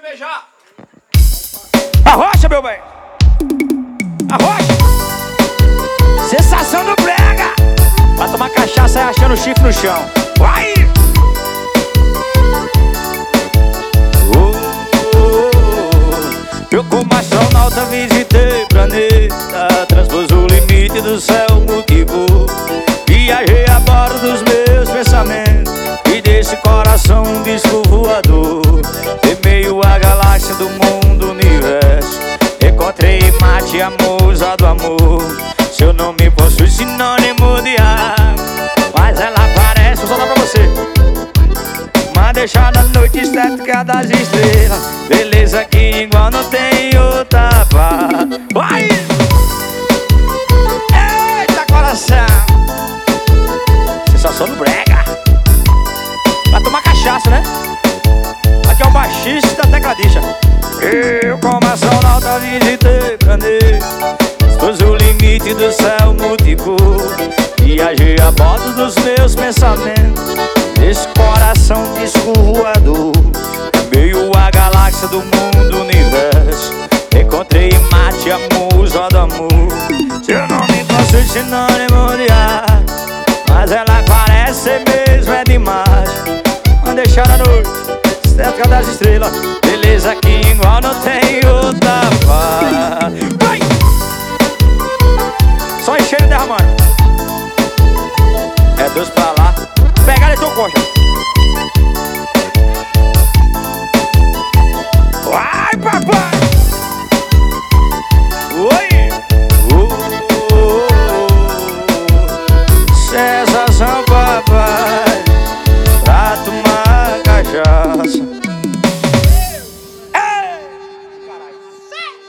beijar. Arrocha, meu bem. Arrocha. Sensação do brega. Vai tomar cachaça e achando o chifre no chão. Vai. Eu como astronauta visitei planeta, transpus o limite do céu multivo. Viajei a bordo dos meus pensamentos e desse coração um disco voador. Em meio à galáxia do mundo, universo, encontrei mate, amor, usado amor. Seu nome possui sinônimo de água, mas ela parece, vou soltar pra você, mas deixar na noite estética das estrelas. Beleza que igual não tem outra pá. Vai! Eita coração! Sensação do brega. Vai tomar cachaça, né? Aqui é o baixista da tecladista. Eu como astronauta visitei planeta, expus o limite do céu múltiplo. Viajei a bordo dos meus pensamentos, esse coração disco voador. Meio a galáxia do mundo, universo, encontrei mate, amor, usado amor. Seu nome possui sinônimo de ar, mas ela parece ser mesmo é demais. Vamos deixar a noite estética das estrelas.